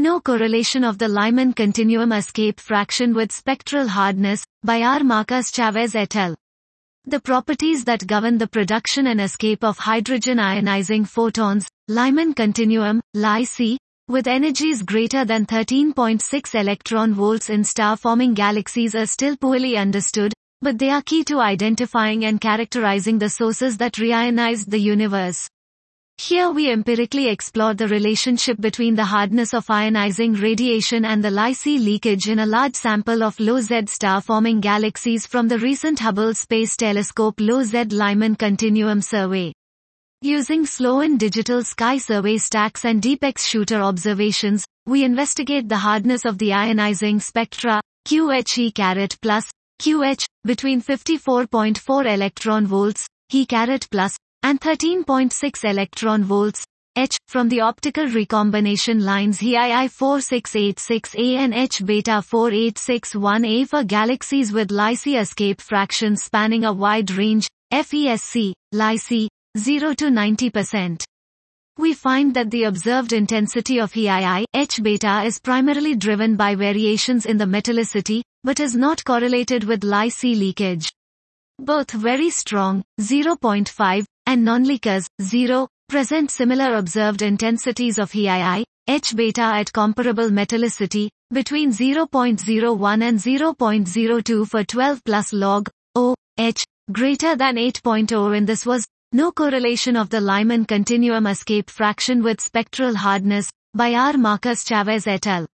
No correlation of the Lyman continuum escape fraction with spectral hardness, by R. Marcus Chavez et al. The properties that govern the production and escape of hydrogen ionizing photons, Lyman continuum, Li-C, with energies greater than 13.6 electron volts in star-forming galaxies are still poorly understood, but they are key to identifying and characterizing the sources that reionized the universe. Here we empirically explore the relationship between the hardness of ionizing radiation and the Li-C leakage in a large sample of low-Z star-forming galaxies from the recent Hubble Space Telescope Low-Z Lyman Continuum Survey. Using Sloan Digital Sky Survey stacks and DeepX shooter observations, we investigate the hardness of the ionizing spectra, QHE plus, QH, between 54.4 electron volts, He plus, and 13.6 electron volts, H, from the optical recombination lines HEII 4686A and H beta 4861A for galaxies with Li-C escape fractions spanning a wide range, FESC, Li-C, 0 to 90%. We find that the observed intensity of HEII, H beta is primarily driven by variations in the metallicity, but is not correlated with Li-C leakage. Both very strong, 0.5, and non-leakers, 0, present similar observed intensities of HEII, H beta at comparable metallicity, between 0.01 and 0.02 for 12 plus log, O, H, greater than 8.0 and this was, no correlation of the Lyman continuum escape fraction with spectral hardness, by R. Marcus Chavez et al.